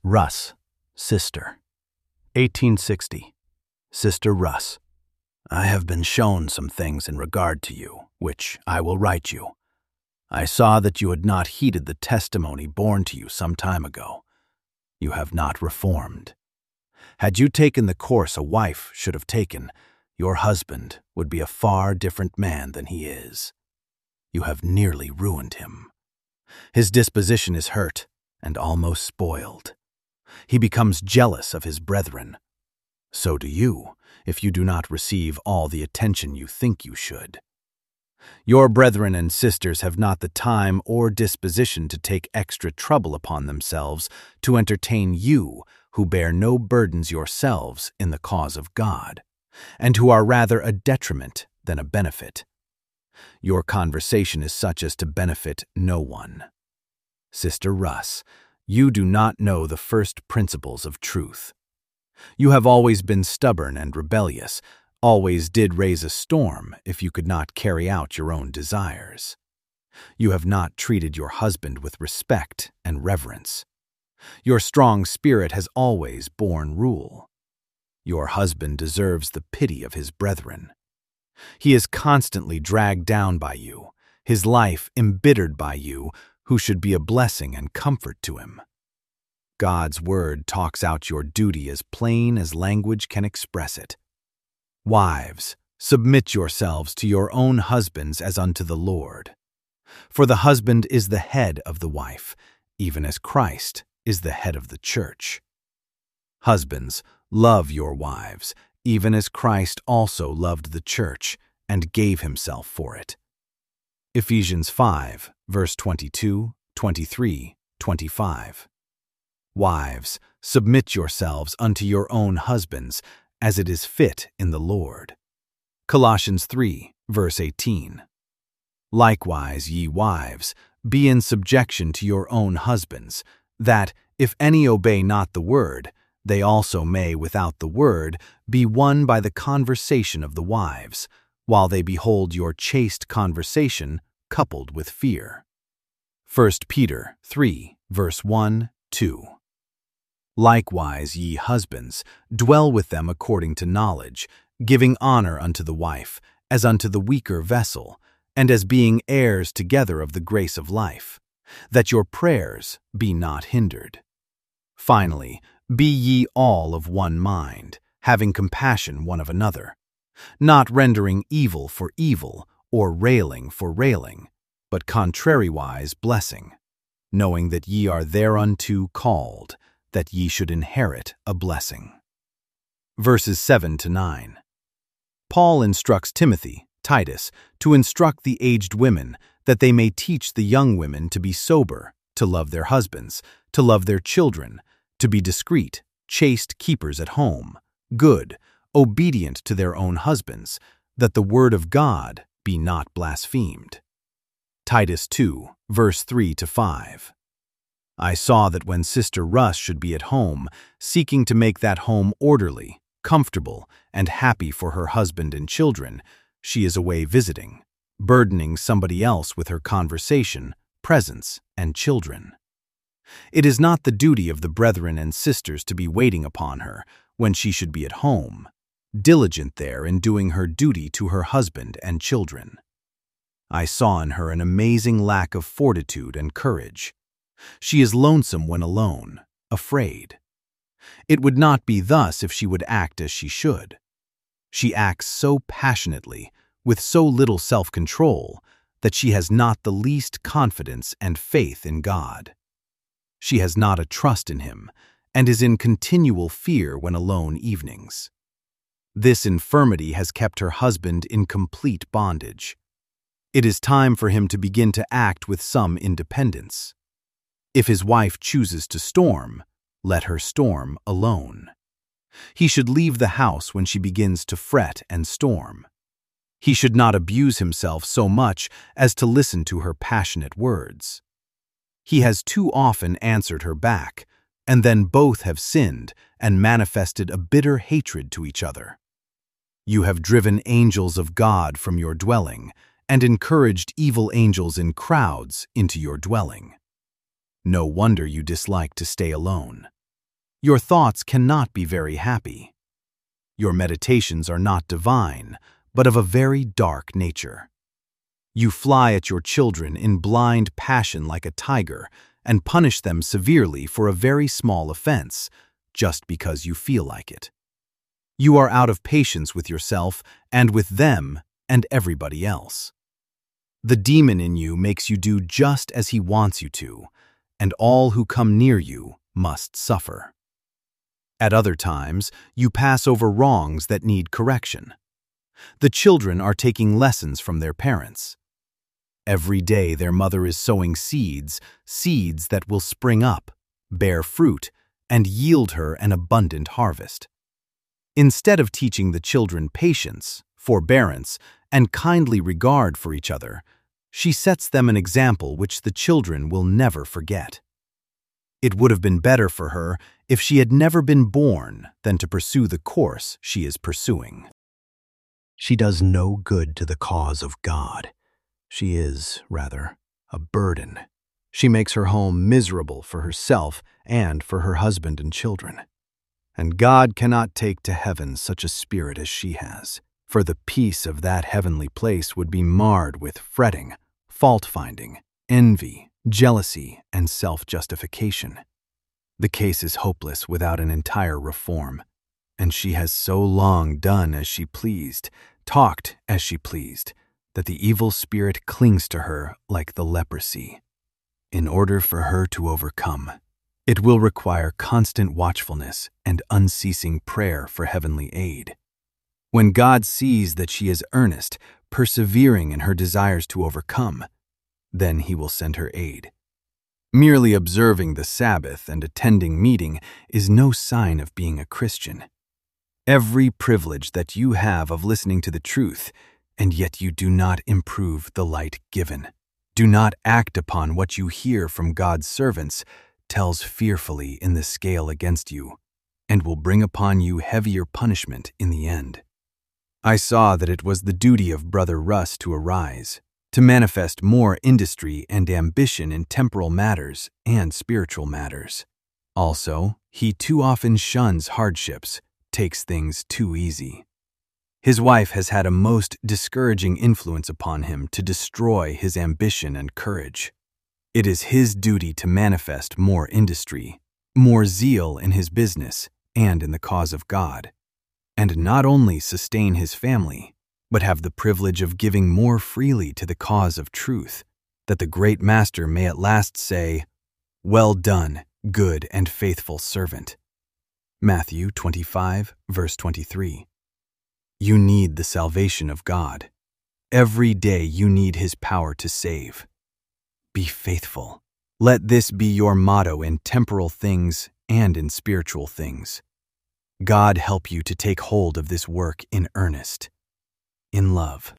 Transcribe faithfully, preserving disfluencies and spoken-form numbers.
Russ, sister. eighteen sixty. Sister Russ. I have been shown some things in regard to you, which I will write you. I saw that you had not heeded the testimony borne to you some time ago. You have not reformed. Had you taken the course a wife should have taken, your husband would be a far different man than he is. You have nearly ruined him. His disposition is hurt and almost spoiled. He becomes jealous of his brethren. So do you, if you do not receive all the attention you think you should. Your brethren and sisters have not the time or disposition to take extra trouble upon themselves to entertain you, who bear no burdens yourselves in the cause of God, and who are rather a detriment than a benefit. Your conversation is such as to benefit no one. Sister Russ, you do not know the first principles of truth. You have always been stubborn and rebellious, always did raise a storm if you could not carry out your own desires. You have not treated your husband with respect and reverence. Your strong spirit has always borne rule. Your husband deserves the pity of his brethren. He is constantly dragged down by you, his life embittered by you, who should be a blessing and comfort to him. God's word talks out your duty as plain as language can express it. Wives, submit yourselves to your own husbands as unto the Lord. For the husband is the head of the wife, even as Christ is the head of the church. Husbands, love your wives, even as Christ also loved the church and gave himself for it. Ephesians five, verse twenty-two, twenty-three, twenty-five. Wives, submit yourselves unto your own husbands, as it is fit in the Lord. Colossians three, verse eighteen. Likewise, ye wives, be in subjection to your own husbands, that, if any obey not the word, they also may without the word be won by the conversation of the wives, while they behold your chaste conversation coupled with fear. First Peter three, verse one, two. Likewise, ye husbands, dwell with them according to knowledge, giving honor unto the wife, as unto the weaker vessel, and as being heirs together of the grace of life, that your prayers be not hindered. Finally, be ye all of one mind, having compassion one of another, not rendering evil for evil, or railing for railing, but contrariwise blessing, knowing that ye are thereunto called, that ye should inherit a blessing. Verses seven to nine. Paul instructs Timothy, Titus, to instruct the aged women, that they may teach the young women to be sober, to love their husbands, to love their children, to be discreet, chaste keepers at home, good, obedient to their own husbands, that the word of God be not blasphemed. Titus two, verse three to five. I saw that when Sister Russ should be at home, seeking to make that home orderly, comfortable, and happy for her husband and children, she is away visiting, burdening somebody else with her conversation, presence, and children. It is not the duty of the brethren and sisters to be waiting upon her when she should be at home, diligent there in doing her duty to her husband and children. I saw in her an amazing lack of fortitude and courage. She is lonesome when alone, afraid. It would not be thus if she would act as she should. She acts so passionately, with so little self-control, that she has not the least confidence and faith in God. She has not a trust in him, and is in continual fear when alone evenings. This infirmity has kept her husband in complete bondage. It is time for him to begin to act with some independence. If his wife chooses to storm, let her storm alone. He should leave the house when she begins to fret and storm. He should not abuse himself so much as to listen to her passionate words. He has too often answered her back, and then both have sinned and manifested a bitter hatred to each other. You have driven angels of God from your dwelling, and encouraged evil angels in crowds into your dwelling. No wonder you dislike to stay alone. Your thoughts cannot be very happy. Your meditations are not divine, but of a very dark nature. You fly at your children in blind passion like a tiger and punish them severely for a very small offense, just because you feel like it. You are out of patience with yourself and with them and everybody else. The demon in you makes you do just as he wants you to, and all who come near you must suffer. At other times, you pass over wrongs that need correction. The children are taking lessons from their parents. Every day their mother is sowing seeds, seeds that will spring up, bear fruit, and yield her an abundant harvest. Instead of teaching the children patience, forbearance, and kindly regard for each other, she sets them an example which the children will never forget. It would have been better for her if she had never been born than to pursue the course she is pursuing. She does no good to the cause of God. She is, rather, a burden. She makes her home miserable for herself and for her husband and children. And God cannot take to heaven such a spirit as she has, for the peace of that heavenly place would be marred with fretting, fault-finding, envy, jealousy, and self-justification. The case is hopeless without an entire reform, and she has so long done as she pleased, talked as she pleased, that the evil spirit clings to her like the leprosy. In order for her to overcome, it will require constant watchfulness and unceasing prayer for heavenly aid. When God sees that she is earnest, persevering in her desires to overcome, then he will send her aid. Merely observing the Sabbath and attending meeting is no sign of being a Christian. Every privilege that you have of listening to the truth, and yet you do not improve the light given, do not act upon what you hear from God's servants, tells fearfully in the scale against you, and will bring upon you heavier punishment in the end. I saw that it was the duty of Brother Russ to arise, to manifest more industry and ambition in temporal matters and spiritual matters. Also, he too often shuns hardships, takes things too easy. His wife has had a most discouraging influence upon him to destroy his ambition and courage. It is his duty to manifest more industry, more zeal in his business and in the cause of God, and not only sustain his family, but have the privilege of giving more freely to the cause of truth, that the great Master may at last say, "Well done, good and faithful servant." Matthew twenty-five, verse twenty-three. You need the salvation of God. Every day you need his power to save. Be faithful. Let this be your motto in temporal things and in spiritual things. God help you to take hold of this work in earnest, in love.